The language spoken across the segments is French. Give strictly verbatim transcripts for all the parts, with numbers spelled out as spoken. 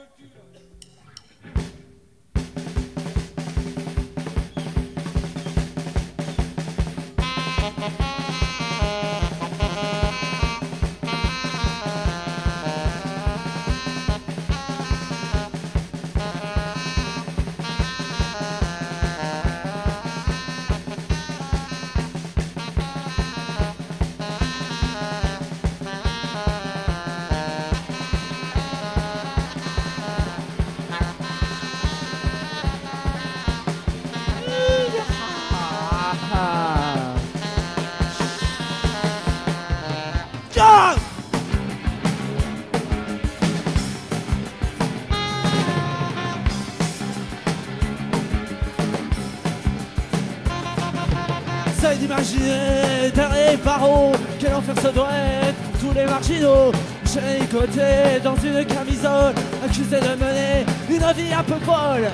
Essaye d'imaginer derrière les barreaux quel enfer ça doit être pour tous les marginaux. J'ai côté dans une camisole, accusé de mener une vie un peu folle.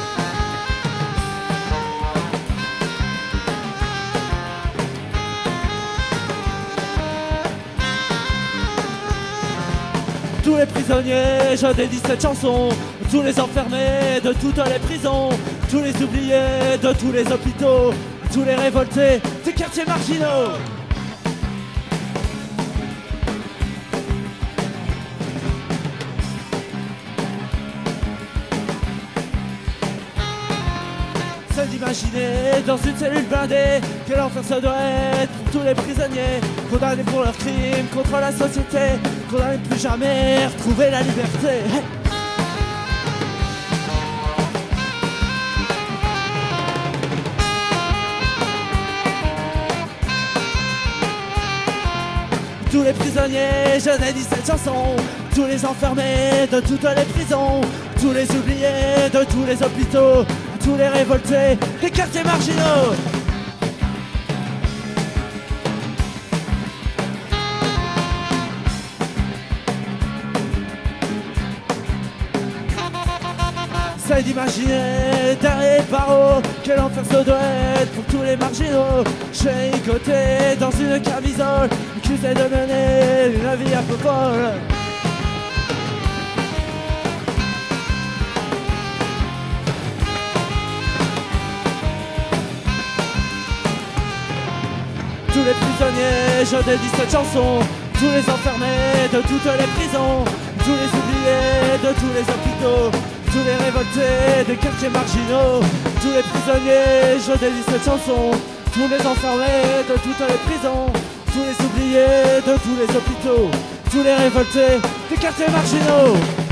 Tous les prisonniers, je dédie cette chanson. Tous les enfermés de toutes les prisons, tous les oubliés de tous les hôpitaux, tous les révoltés des quartiers marginaux. C'est d'imaginer dans une cellule blindée quel enfer ça doit être pour tous les prisonniers condamnés pour leurs crimes contre la société, condamnés plus jamais retrouver la liberté. Hey. Tous les prisonniers, je dédie cette chanson. Tous les enfermés de toutes les prisons, tous les oubliés de tous les hôpitaux, tous les révoltés des quartiers marginaux. C'est d'imaginer derrière les barreaux quel enfer ça doit être pour tous les marginaux. J'ai côté dans une camisole, accusé de mener une vie un peu folle. Tous les prisonniers, je dédie cette chanson. Tous les enfermés de toutes les prisons, tous les oubliés de tous les hôpitaux, tous les révoltés des quartiers marginaux. Tous les prisonniers, je dédie cette chanson. Tous les enfermés de toutes les prisons, tous les oubliés de tous les hôpitaux, tous les révoltés des quartiers marginaux.